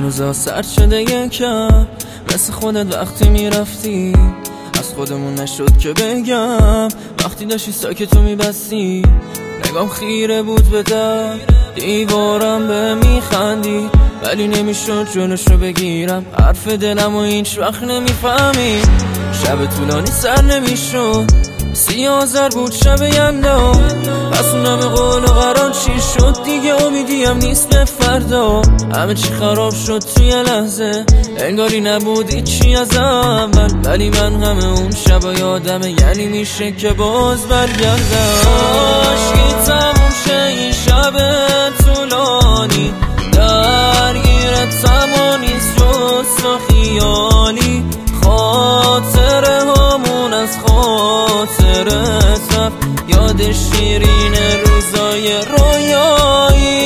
روزا سرد شده یکم مثل خودت وقتی میرفتی از خودمون نشد که بگم وقتی داشتی ساکتو میبستی نگام خیره بود به در دیوارم به میخندی ولی نمیشد جلوشو بگیرم حرف دلم و هیچ وقت نمیفهمی شب طولانی سر نمیشد 30 بود شب یلدا پس اونم قول و قرار چی شد دیگه امیدیم نیست به فردا همه چی خراب شد توی لحظه انگاری نبود هیچی از اول ولی من همه اون شبا یادمه یعنی میشه که باز برگردم عاشقی تموم شه این شب طولانی درگیرت تمانیست جست و خیالی خاطره همون از خاطرت رفت یاد شیرین روزای رویایی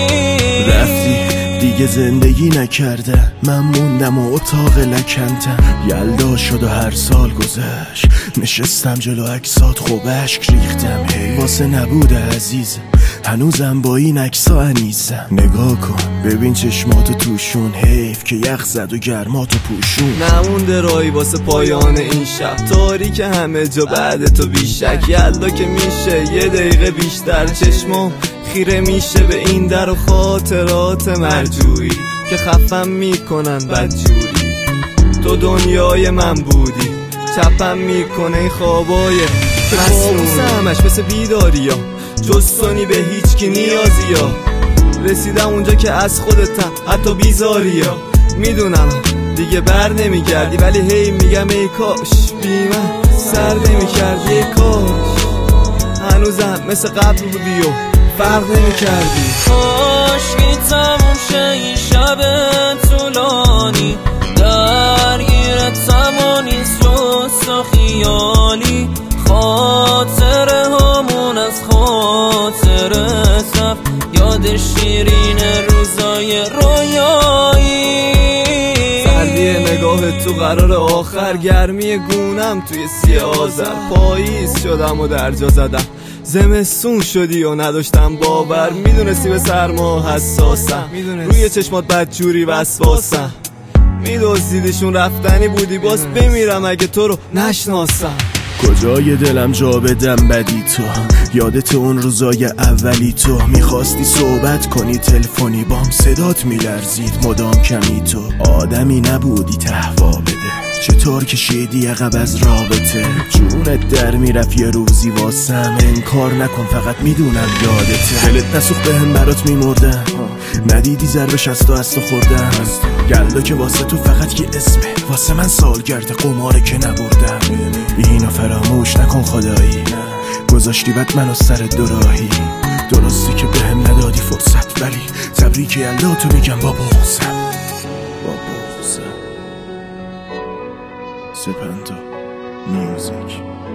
رفتی دیگه زندگی نکرده من موندم و اتاق لکندم یلدا شد و هر سال گذشت نشستم جلو عکسات خوب اشک ریختم هی واسه نبوده عزیزم هنوزم با این عکسا انیزم نگاه کن ببین چشماتو توشون حیف که یخ زد و گرماتو پوشون نمونده رای واسه پایان این شب تاریک همه جا بعد تو بیشک یلدا که میشه یه دقیقه بیشتر چشمم خیره میشه به این در و خاطرات مرجوعی که خفم میکنن بدجوری تو دنیای من بودی چپم میکنه این خوابای مسئوس همش مثل بیداری ها جستونی به هیچ کی نیازی ها رسیدم اونجا که از خودتم حتی بیزاری ها میدونم دیگه بر نمیگردی ولی هی میگم ای کاش بی من سر نمیکردی ای کاش هنوزم مثل قبل بودی و فرق نمیکردی عاشقی تموم شه این شب طولانی درگیرت تمانیست جست و خیالی خاطره همون از خاطرت رفت یاد شیرین روزای رویایی سردی نگاه تو قرار آخر گرمی گونم توی 30 آذر پاییز شدم و درجا زدم زمستون شدی و نداشتم باور میدونستی به سرما حساسم روی چشمات بدجوری وسواسم میدوزیدشون رفتنی بودی باز بمیرم اگه تو رو نشناسم کجای دلم جا بدم بدی تو یادت اون روزای اولی تو میخواستی صحبت کنی تلفنی بام صدات میلرزید مدام کمی تو آدمی نبودی تهوا بده چطور کشیدی عقب از رابطه جونت در میرفت یه روزی واسم انکار نکن فقط میدونم یادته دلت نسوخ بهم برات میمردم ندیدی ضربش از تو خوردم یلدا که واسه تو فقط یه اسمه واسه من سالگرد قماره که نبردم اینو فراموش نکن خدایی گذاشتی بد منو سر دوراهی درستی که بهم ندادی فرصت ولی تبریک یلدا تو میگم با بغضم سپنتا میوزیک